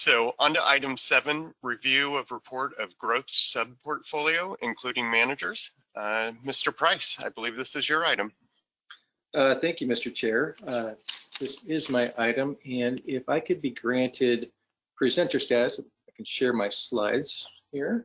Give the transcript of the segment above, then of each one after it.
So on to item 7, review of report of growth sub-portfolio, including managers. Mr. Price, I believe this is your item. Thank you, Mr. Chair. This is my item, and if I could be granted presenter status, I can share my slides here.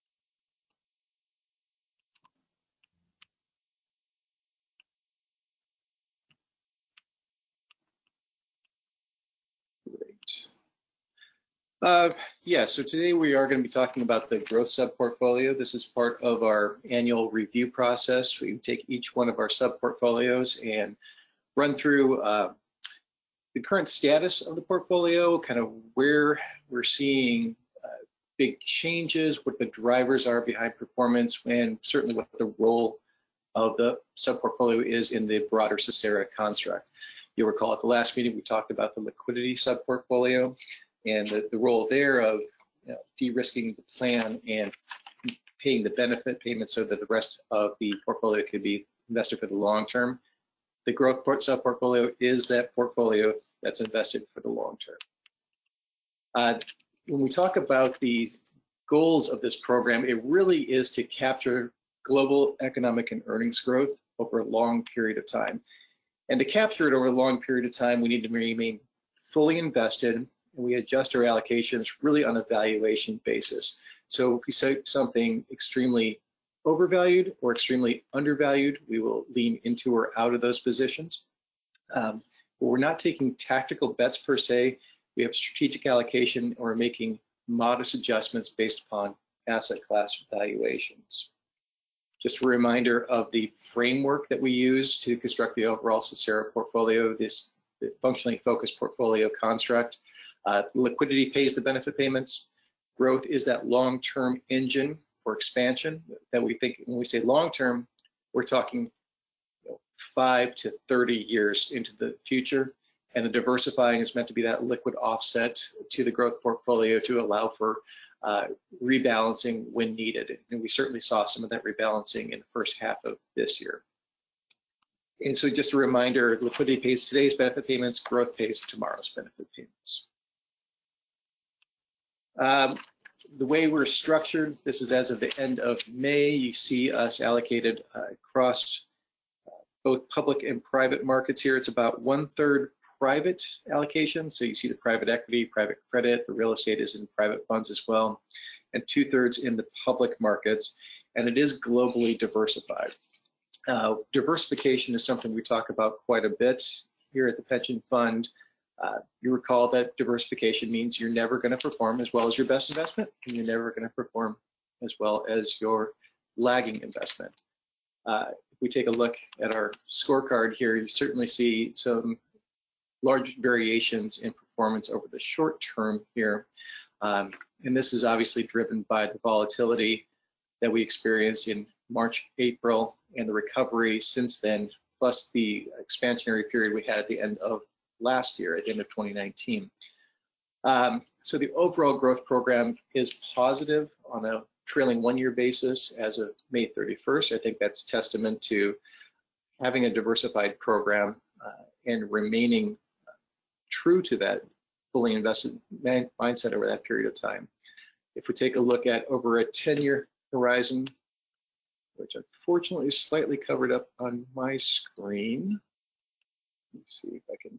So today we are going to be talking about the growth sub-portfolio. This is part of our annual review process. We take each one of our sub-portfolios and run through the current status of the portfolio, kind of where we're seeing big changes, what the drivers are behind performance, and certainly what the role of the sub-portfolio is in the broader Socera construct. You'll recall at the last meeting we talked about the liquidity sub-portfolio and the role there of de-risking the plan and paying the benefit payments so that the rest of the portfolio could be invested for the long term. The growth sub-portfolio is that portfolio that's invested for the long term. When we talk about the goals of this program, it really is to capture global economic and earnings growth over a long period of time. And to capture it over a long period of time, we need to remain fully invested, and we adjust our allocations really on a valuation basis. So if we say something extremely overvalued or extremely undervalued, we will lean into or out of those positions. But we're not taking tactical bets per se. We have strategic allocation, or we're making modest adjustments based upon asset class valuations. Just a reminder of the framework that we use to construct the overall Socera portfolio, this functionally focused portfolio construct. Liquidity pays the benefit payments. Growth is that long-term engine for expansion that we think, when we say long-term, we're talking 5 to 30 years into the future. And the diversifying is meant to be that liquid offset to the growth portfolio to allow for rebalancing when needed. And we certainly saw some of that rebalancing in the first half of this year. And so just a reminder, liquidity pays today's benefit payments, growth pays tomorrow's benefit payments. The way we're structured, this is as of the end of May. You see us allocated across both public and private markets here. It's about 1/3 private allocation. So you see the private equity, private credit, the real estate is in private funds as well, and 2/3 in the public markets. And it is globally diversified. Diversification is something we talk about quite a bit here at the pension fund. You recall that diversification means you're never going to perform as well as your best investment, and you're never going to perform as well as your lagging investment. If we take a look at our scorecard here, you certainly see some large variations in performance over the short term here. And this is obviously driven by the volatility that we experienced in March, April, and the recovery since then, plus the expansionary period we had at the end of last year, at the end of 2019. So the overall growth program is positive on a trailing 1-year basis as of May 31st. I think that's testament to having a diversified program and remaining true to that fully invested mindset over that period of time. If we take a look at over a 10-year horizon, which unfortunately is slightly covered up on my screen. Let's see if I can.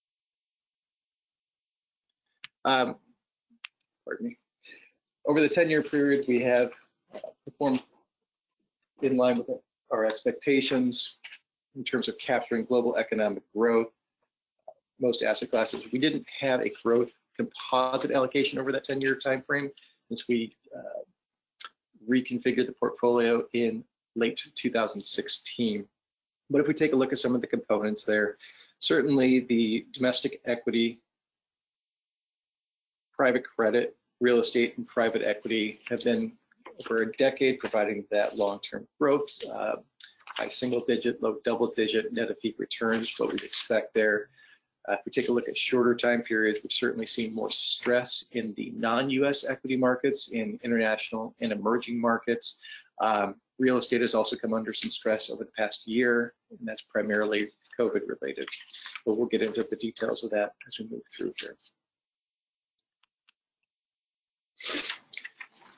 Pardon me. Over the 10-year period, we have performed in line with our expectations in terms of capturing global economic growth. Most asset classes, we didn't have a growth composite allocation over that 10-year time frame since we reconfigured the portfolio in late 2016. But if we take a look at some of the components there, certainly the domestic equity, private credit, real estate, and private equity have been over a decade providing that long-term growth, high single-digit, low double-digit net of peak returns, what we'd expect there. If we take a look at shorter time periods, we've certainly seen more stress in the non-US equity markets, in international and emerging markets. Real estate has also come under some stress over the past year, and that's primarily COVID related. But we'll get into the details of that as we move through here.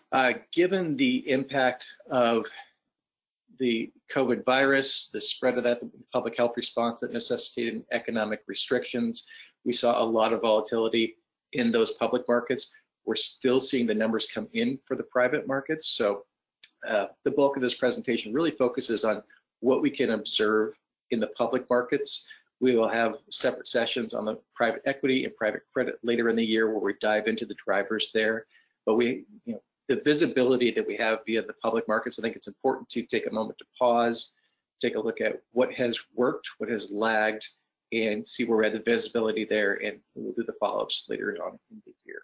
Given the impact of the COVID virus, the spread of that, the public health response that necessitated economic restrictions, we saw a lot of volatility in those public markets. We're still seeing the numbers come in for the private markets. So the bulk of this presentation really focuses on what we can observe in the public markets. We will have separate sessions on the private equity and private credit later in the year where we dive into the drivers there. But the visibility that we have via the public markets, I think it's important to take a moment to pause, take a look at what has worked, what has lagged, and see where we have the visibility there, and we'll do the follow-ups later on in the year.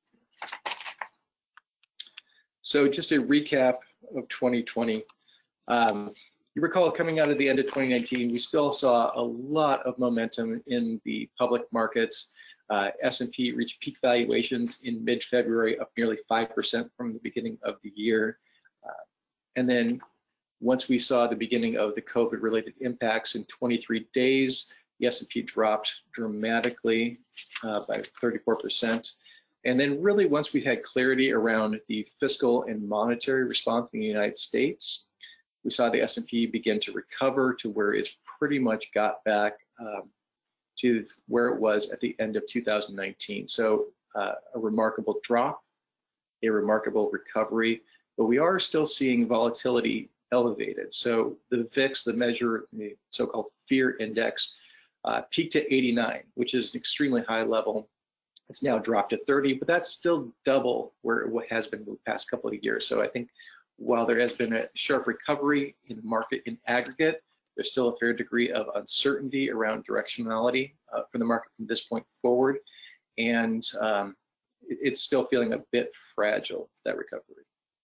So just a recap of 2020. You recall coming out of the end of 2019, we still saw a lot of momentum in the public markets. S&P reached peak valuations in mid-February, up nearly 5% from the beginning of the year. And then once we saw the beginning of the COVID-related impacts in 23 days, the S&P dropped dramatically by 34%. And then really once we had clarity around the fiscal and monetary response in the United States, we saw the S&P begin to recover to where it's pretty much got back to where it was at the end of 2019. So a remarkable drop, a remarkable recovery, but we are still seeing volatility elevated. So the VIX, the measure, the so-called fear index, peaked at 89, which is an extremely high level. It's now dropped to 30, but that's still double where it has been the past couple of years. So I think while there has been a sharp recovery in the market in aggregate, there's still a fair degree of uncertainty around directionality for the market from this point forward. And it's still feeling a bit fragile, that recovery.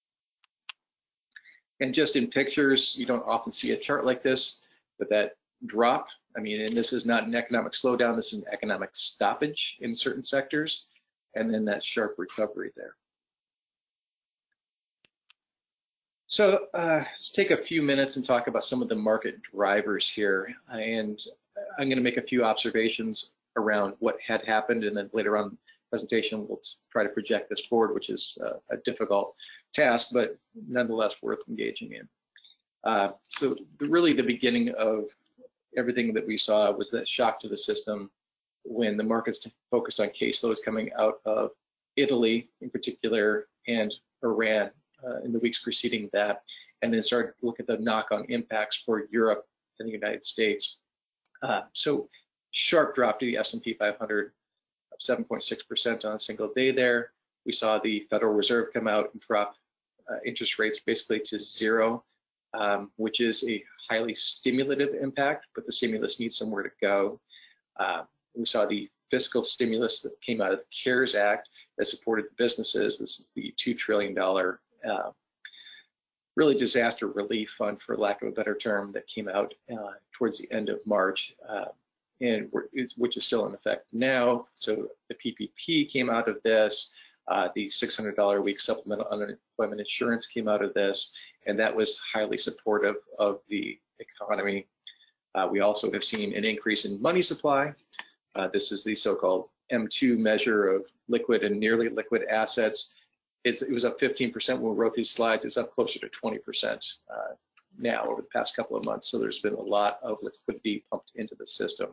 And just in pictures, you don't often see a chart like this, but that drop, I mean, and this is not an economic slowdown, this is an economic stoppage in certain sectors, and then that sharp recovery there. So let's take a few minutes and talk about some of the market drivers here. And I'm going to make a few observations around what had happened, and then later on in the presentation, we'll try to project this forward, which is a difficult task, but nonetheless worth engaging in. So really the beginning of everything that we saw was that shock to the system when the markets focused on caseloads coming out of Italy in particular and Iran in the weeks preceding that, and then started to look at the knock-on impacts for Europe and the United States. So sharp drop to the S&P 500, 7.6% on a single day there. We saw the Federal Reserve come out and drop interest rates basically to zero, which is a highly stimulative impact, but the stimulus needs somewhere to go. We saw the fiscal stimulus that came out of the CARES Act that supported the businesses. This is the $2 trillion really disaster relief fund, for lack of a better term, that came out towards the end of March, and which is still in effect now. So the PPP came out of this. The $600 a week supplemental unemployment insurance came out of this, and that was highly supportive of the economy. We also have seen an increase in money supply. This is the so-called M2 measure of liquid and nearly liquid assets. It was up 15% when we wrote these slides. It's up closer to 20% now over the past couple of months. So there's been a lot of liquidity pumped into the system.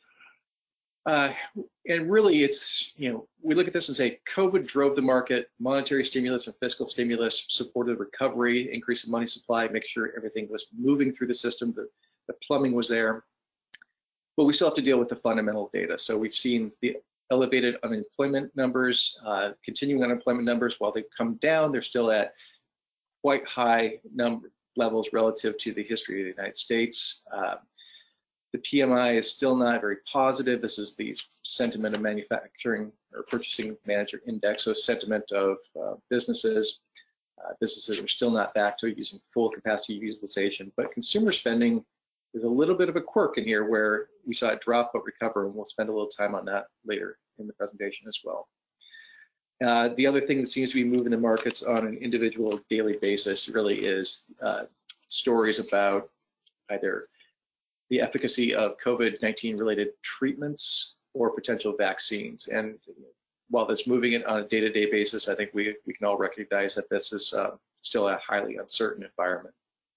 And really, it's, we look at this and say COVID drove the market, monetary stimulus and fiscal stimulus supported recovery, increase in money supply, make sure everything was moving through the system, the plumbing was there. But we still have to deal with the fundamental data. So we've seen the elevated unemployment numbers, continuing unemployment numbers. While they've come down, they're still at quite high levels relative to the history of the United States. The PMI is still not very positive. This is the sentiment of manufacturing or purchasing manager index, so sentiment of businesses. Businesses are still not back to using full capacity utilization, but consumer spending is a little bit of a quirk in here where we saw it drop but recover, and we'll spend a little time on that later in the presentation as well. The other thing that seems to be moving the markets on an individual daily basis really is stories about either the efficacy of COVID-19 related treatments or potential vaccines. And while that's moving it on a day-to-day basis, I think we can all recognize that this is still a highly uncertain environment.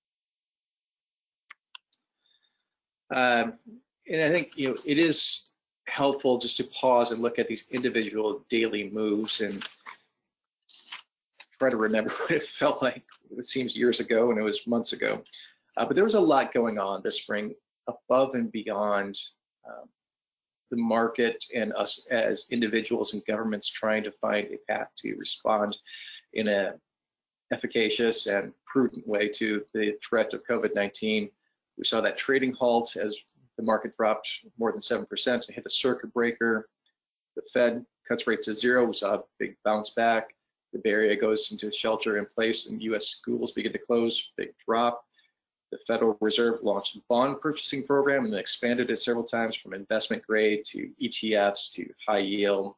And I think it is helpful just to pause and look at these individual daily moves and try to remember what it felt like. It seems years ago and it was months ago. But there was a lot going on this spring above and beyond the market and us as individuals and governments trying to find a path to respond in an efficacious and prudent way to the threat of COVID-19. We saw that trading halt as the market dropped more than 7% and hit a circuit breaker. The Fed cuts rates to zero. We saw a big bounce back. The Bay Area goes into shelter in place and US schools begin to close, big drop. The Federal Reserve launched a bond purchasing program and expanded it several times from investment grade to ETFs to high yield.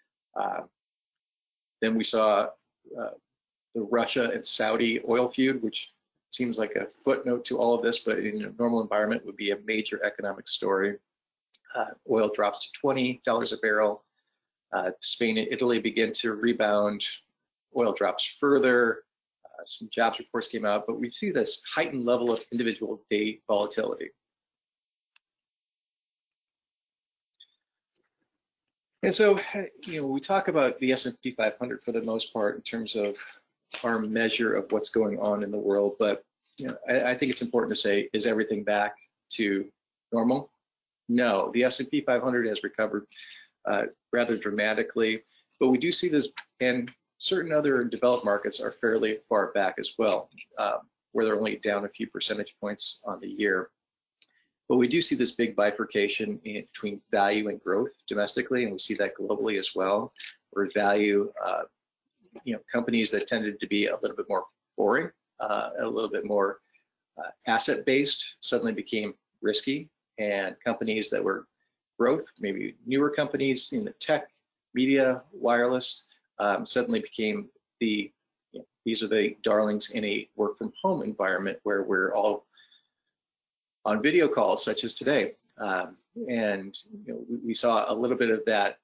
Then we saw the Russia and Saudi oil feud, which seems like a footnote to all of this, but in a normal environment would be a major economic story. Oil drops to $20 a barrel. Spain and Italy begin to rebound. Oil drops further. Some jobs reports came out, but we see this heightened level of individual day volatility. And so, we talk about the S&P 500 for the most part in terms of our measure of what's going on in the world, but I think it's important to say, is everything back to normal? No, the S&P 500 has recovered rather dramatically, but we do see this, and certain other developed markets are fairly far back as well, where they're only down a few percentage points on the year. But we do see this big bifurcation between value and growth domestically, and we see that globally as well, where value, companies that tended to be a little bit more boring, a little bit more asset-based suddenly became risky, and companies that were growth, maybe newer companies in the tech, media, wireless, suddenly became these are the darlings in a work from home environment where we're all on video calls such as today. And we saw a little bit of that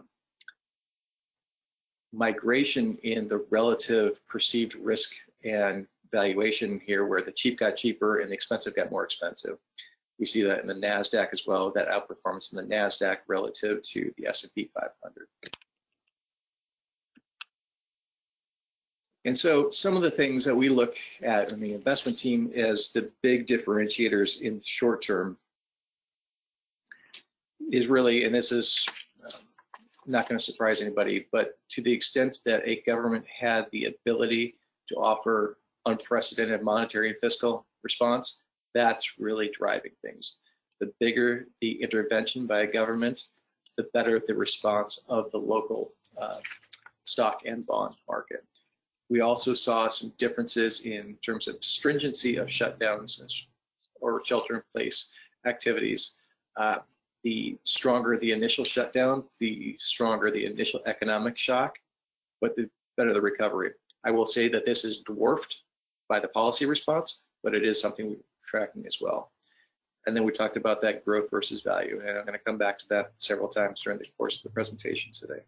migration in the relative perceived risk and valuation here, where the cheap got cheaper and the expensive got more expensive. We see that in the NASDAQ as well, that outperformance in the NASDAQ relative to the S&P 500. And so some of the things that we look at in the investment team as the big differentiators in the short term is really, and this is not going to surprise anybody, but to the extent that a government had the ability to offer unprecedented monetary and fiscal response, that's really driving things. The bigger the intervention by a government, the better the response of the local stock and bond market. We also saw some differences in terms of stringency of shutdowns or shelter-in-place activities. The stronger the initial shutdown, the stronger the initial economic shock, but the better the recovery. I will say that this is dwarfed by the policy response, but it is something we're tracking as well. And then we talked about that growth versus value, and I'm going to come back to that several times during the course of the presentation today.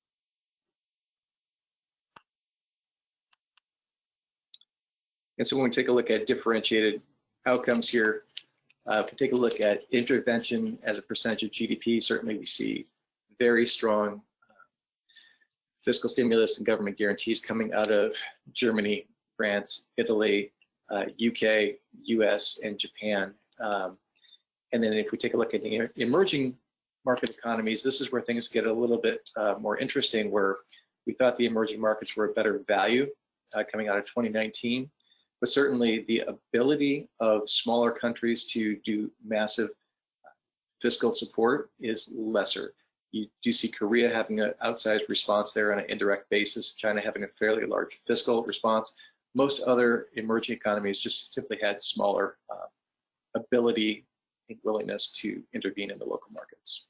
And so when we take a look at differentiated outcomes here, if we take a look at intervention as a percentage of GDP, certainly we see very strong fiscal stimulus and government guarantees coming out of Germany, France, Italy, UK, US, and Japan. And then if we take a look at the emerging market economies, this is where things get a little bit more interesting, where we thought the emerging markets were a better value coming out of 2019. But certainly the ability of smaller countries to do massive fiscal support is lesser. You do see Korea having an outsized response there on an indirect basis, China having a fairly large fiscal response. Most other emerging economies just simply had smaller ability and willingness to intervene in the local markets.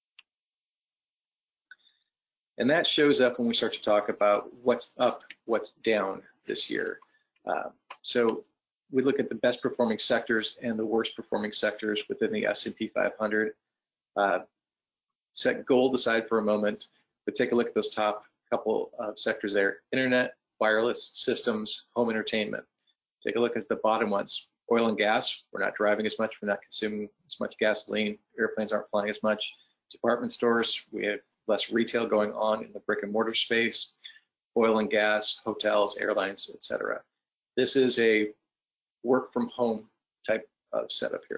And that shows up when we start to talk about what's up, what's down this year. So we look at the best performing sectors and the worst performing sectors within the S&P 500. Set gold aside for a moment. But take a look at those top couple of sectors there: internet, wireless, systems, home entertainment. Take a look at the bottom ones. Oil and gas, we're not driving as much, we're not consuming as much gasoline, airplanes aren't flying as much. Department stores, we have less retail going on in the brick and mortar space. Oil and gas, hotels, airlines, etc. This is a work from home type of setup here.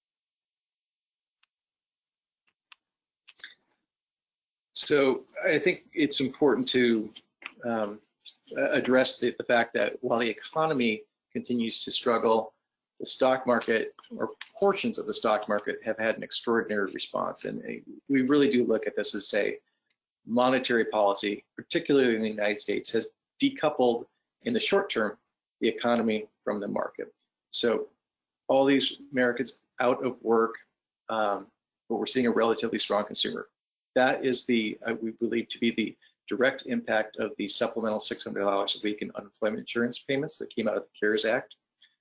So I think it's important to address the fact that while the economy continues to struggle, the stock market, or portions of the stock market, have had an extraordinary response. And we really do look at this as, say, monetary policy, particularly in the United States, has decoupled in the short term the economy from the market. So all these Americans out of work, but we're seeing a relatively strong consumer. That is we believe to be the direct impact of the supplemental $600 a week in unemployment insurance payments that came out of the CARES Act.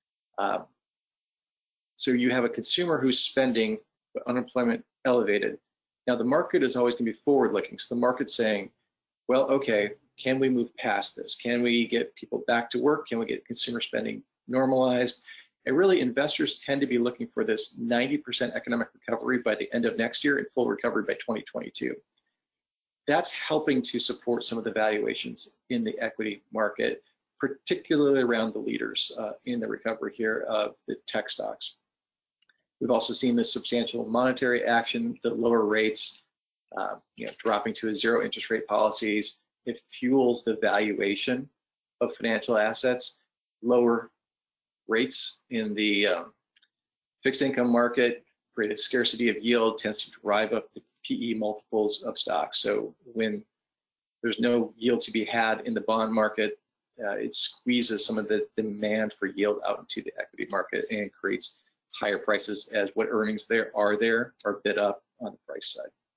So you have a consumer who's spending, but unemployment elevated. Now the market is always going to be forward-looking. So the market's saying, well, okay, can we move past this? Can we get people back to work? Can we get consumer spending normalized? And really, investors tend to be looking for this 90% economic recovery by the end of next year and full recovery by 2022. That's helping to support some of the valuations in the equity market, particularly around the leaders in the recovery here of the tech stocks. We've also seen this substantial monetary action, the lower rates, dropping to a zero interest rate policies. It fuels the valuation of financial assets. Lower rates in the fixed income market create a scarcity of yield, tends to drive up the PE multiples of stocks. So when there's no yield to be had in the bond market, it squeezes some of the demand for yield out into the equity market and creates higher prices as what earnings there are bid up on the price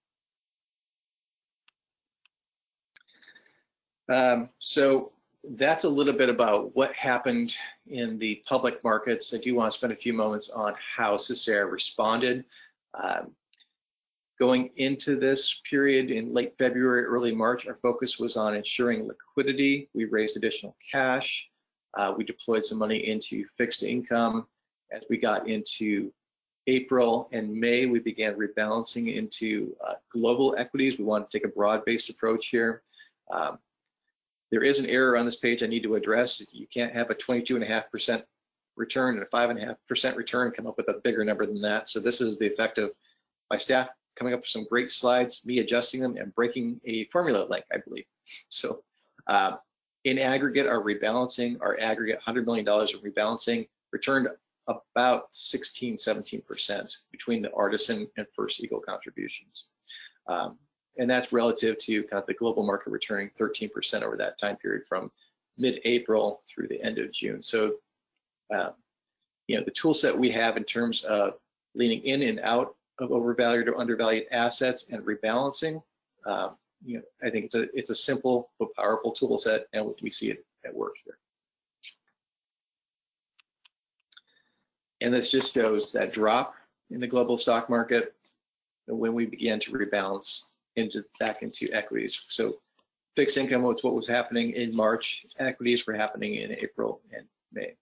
side. So that's a little bit about what happened in the public markets. I do want to spend a few moments on how CESAR responded. Going into this period in late February, early March, our focus was on ensuring liquidity. We raised additional cash. We deployed some money into fixed income. As we got into April and May, we began rebalancing into global equities. We want to take a broad-based approach here. There is an error on this page I need to address. You can't have a 22.5% return and a 5.5% return, come up with a bigger number than that. So this is the effect of my staff coming up with some great slides, me adjusting them and breaking a formula link, I believe. So in aggregate, our aggregate $100 million of rebalancing returned about 16-17% between the Artisan and First Eagle contributions. And that's relative to kind of the global market returning 13% over that time period from mid-April through the end of June. So, the tool set we have in terms of leaning in and out of overvalued or undervalued assets and rebalancing, I think it's a simple but powerful tool set, and we see it at work here. And this just shows that drop in the global stock market when we began to rebalance back into equities. So fixed income was what was happening in March. Equities were happening in April and May.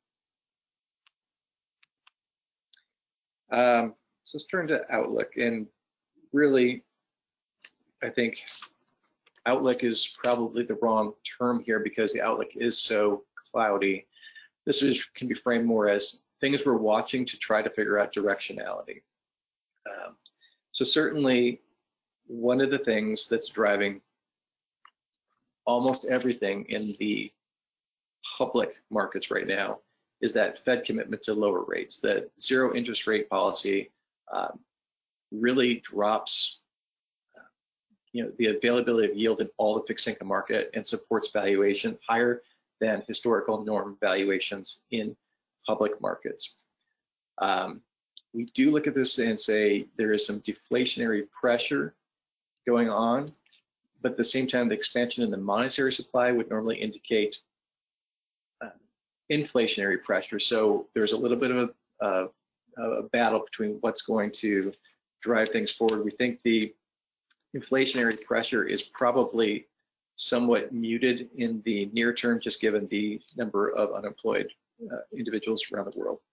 So let's turn to Outlook. And really, I think Outlook is probably the wrong term here because the outlook is so cloudy. This can be framed more as things we're watching to try to figure out directionality. So certainly, one of the things that's driving almost everything in the public markets right now is that Fed commitment to lower rates. That zero interest rate policy really drops the availability of yield in all the fixed income market and supports valuation higher than historical norm valuations in public markets. We do look at this and say there is some deflationary pressure going on, but at the same time, the expansion in the monetary supply would normally indicate inflationary pressure. So there's a little bit of a battle between what's going to drive things forward. We think the inflationary pressure is probably somewhat muted in the near term, just given the number of unemployed individuals around the world.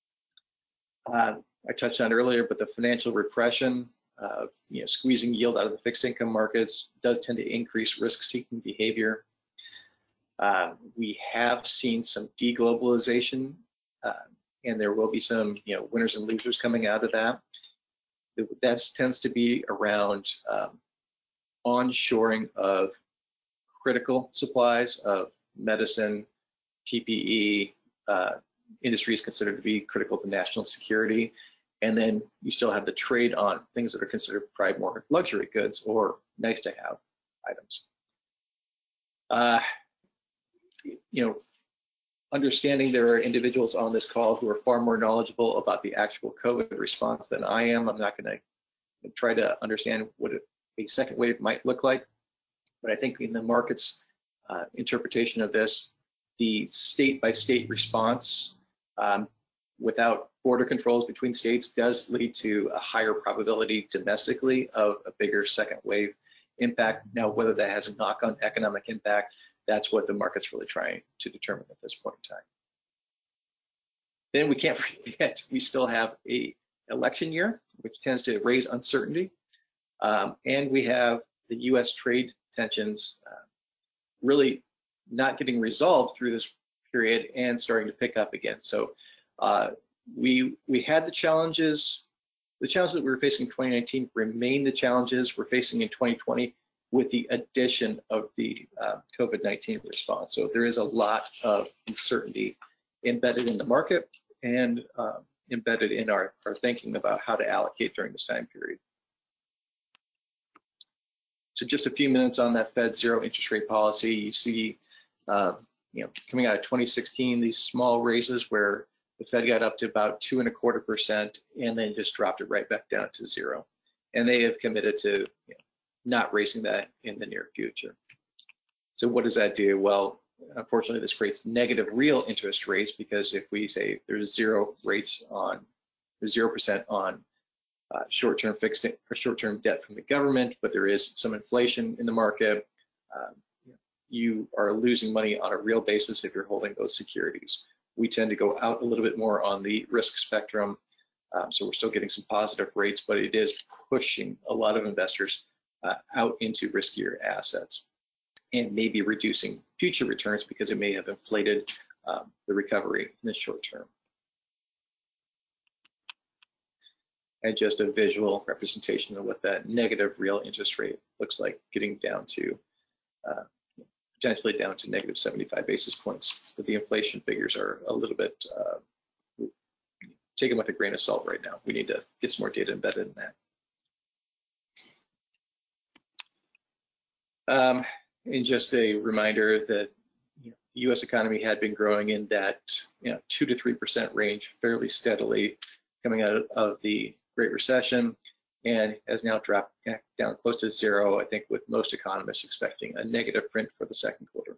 I touched on it earlier, but the financial repression, squeezing yield out of the fixed income markets does tend to increase risk-seeking behavior. We have seen some deglobalization, and there will be some, winners and losers coming out of that. That tends to be around onshoring of critical supplies of medicine, PPE, industries considered to be critical to national security. And then you still have the trade on things that are considered probably more luxury goods or nice to have items. Understanding there are individuals on this call who are far more knowledgeable about the actual COVID response than I am. I'm not going to try to understand what a second wave might look like, but I think in the market's interpretation of this, the state-by-state response without border controls between states does lead to a higher probability domestically of a bigger second wave impact. Now, whether that has a knock-on economic impact, that's what the market's really trying to determine at this point in time. Then we can't forget, we still have an election year, which tends to raise uncertainty. And we have the US trade tensions really not getting resolved through this period and starting to pick up again. So we had the challenges that we were facing in 2019 remain the challenges we're facing in 2020 with the addition of the COVID-19 response. So there is a lot of uncertainty embedded in the market and embedded in our thinking about how to allocate during this time period. So just a few minutes on that Fed zero interest rate policy. You see, coming out of 2016, these small raises where the Fed got up to about 2.25% and then just dropped it right back down to zero. And they have committed to not raising that in the near future. So what does that do? Well, unfortunately, this creates negative real interest rates, because if we say there's 0% on short-term fixed or short-term debt from the government, but there is some inflation in the market, you are losing money on a real basis if you're holding those securities. We tend to go out a little bit more on the risk spectrum, so we're still getting some positive rates, but it is pushing a lot of investors out into riskier assets and maybe reducing future returns because it may have inflated the recovery in the short term. And just a visual representation of what that negative real interest rate looks like, getting down to potentially down to negative 75 basis points. But the inflation figures are a little bit taken with a grain of salt right now. We need to get some more data embedded in that. And just a reminder that the U.S. economy had been growing in that 2 to 3% range fairly steadily coming out of the Great Recession, and has now dropped down close to zero, I think, with most economists expecting a negative print for the second quarter.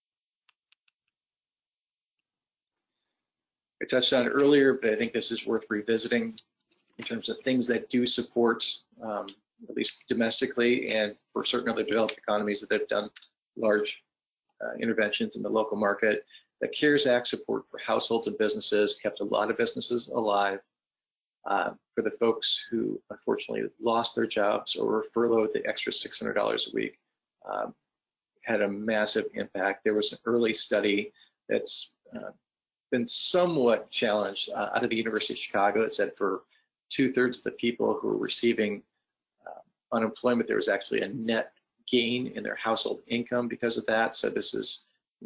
I touched on it earlier, but I think this is worth revisiting in terms of things that do support, at least domestically, and for certain other developed economies that have done large interventions in the local market. The CARES Act support for households and businesses kept a lot of businesses alive. For the folks who unfortunately lost their jobs or were furloughed, the extra $600 a week had a massive impact. There was an early study that's been somewhat challenged out of the University of Chicago. It said for 2/3 of the people who were receiving unemployment, there was actually a net gain in their household income because of that. So this is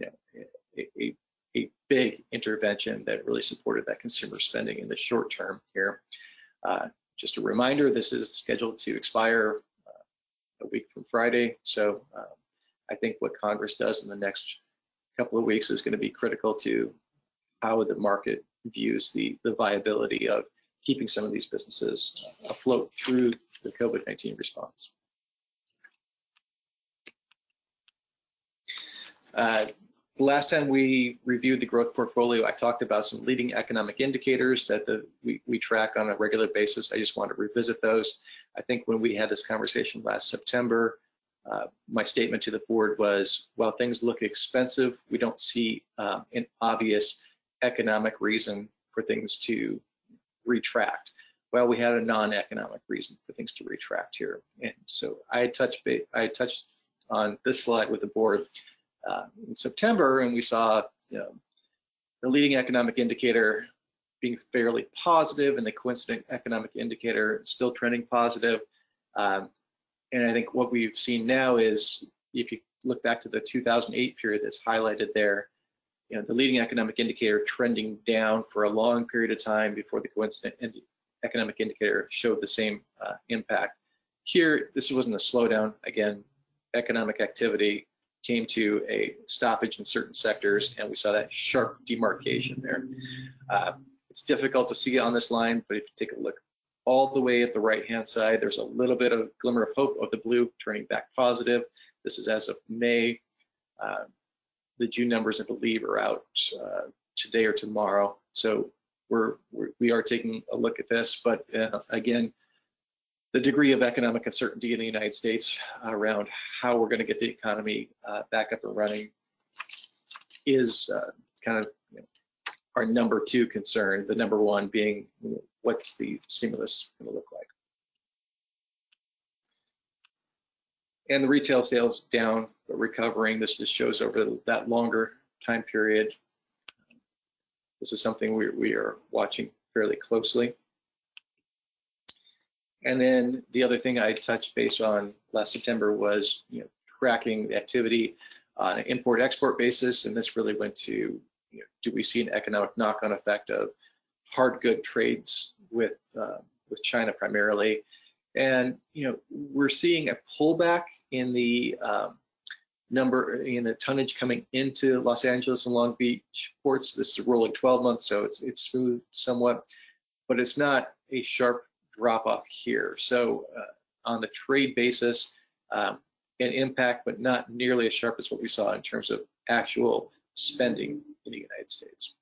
a big intervention that really supported that consumer spending in the short term here. Just a reminder, this is scheduled to expire a week from Friday. So I think what Congress does in the next couple of weeks is going to be critical to how the market views the viability of keeping some of these businesses afloat through the COVID-19 response. The last time we reviewed the growth portfolio, I talked about some leading economic indicators that we track on a regular basis. I just wanted to revisit those. I think when we had this conversation last September, my statement to the board was, while things look expensive, we don't see an obvious economic reason for things to retract. Well, we had a non-economic reason for things to retract here. And so I touched on this slide with the board in September, and we saw the leading economic indicator being fairly positive and the coincident economic indicator still trending positive. And I think what we've seen now is, if you look back to the 2008 period that's highlighted there, the leading economic indicator trending down for a long period of time before the coincident economic indicator showed the same impact. Here, this wasn't a slowdown. Again, economic activity came to a stoppage in certain sectors, and we saw that sharp demarcation there. It's difficult to see on this line, but if you take a look all the way at the right-hand side, there's a little bit of glimmer of hope of the blue turning back positive. This is as of May. The June numbers, I believe, are out today or tomorrow. So we are taking a look at this, but again, the degree of economic uncertainty in the United States around how we're going to get the economy back up and running is kind of our number two concern. The number one being, what's the stimulus going to look like? And the retail sales down, but recovering. This just shows over that longer time period. This is something we are watching fairly closely. And then the other thing I touched base on last September was tracking the activity on an import-export basis, and this really went to do we see an economic knock-on effect of hard good trades with China primarily, and we're seeing a pullback in the tonnage coming into Los Angeles and Long Beach ports. This is a rolling 12 months, so it's smooth somewhat, but it's not a sharp drop off here. So on the trade basis, an impact, but not nearly as sharp as what we saw in terms of actual spending in the United States.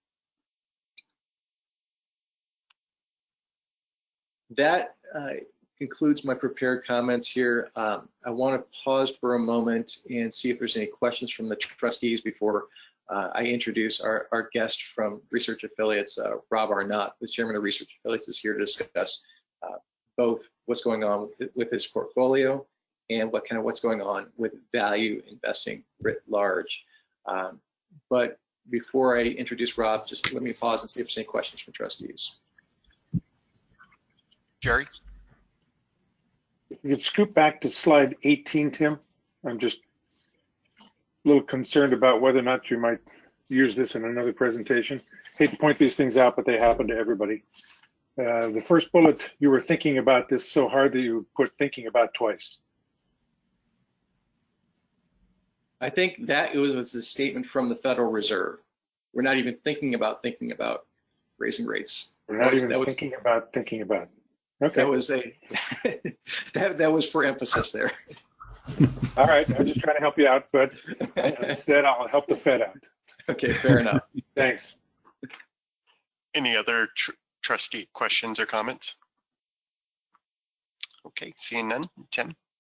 That concludes my prepared comments here. I want to pause for a moment and see if there's any questions from the trustees before I introduce our guest from Research Affiliates, Rob Arnott, the chairman of Research Affiliates, is here to discuss both what's going on with his portfolio and what's going on with value investing writ large. But before I introduce Rob, just let me pause and see if there's any questions from trustees. Jerry? You could scoot back to slide 18, Tim. I'm just a little concerned about whether or not you might use this in another presentation. Hate to point these things out, but they happen to everybody. The first bullet, you were thinking about this so hard that you put thinking about twice. I think that it was a statement from the Federal Reserve. We're not even thinking about raising rates. We're not even thinking about. Okay. That was that was for emphasis there. All right, I'm just trying to help you out, but instead I'll help the Fed out. Okay, fair enough. Thanks. Any other trustee questions or comments? Okay, seeing none. Tim?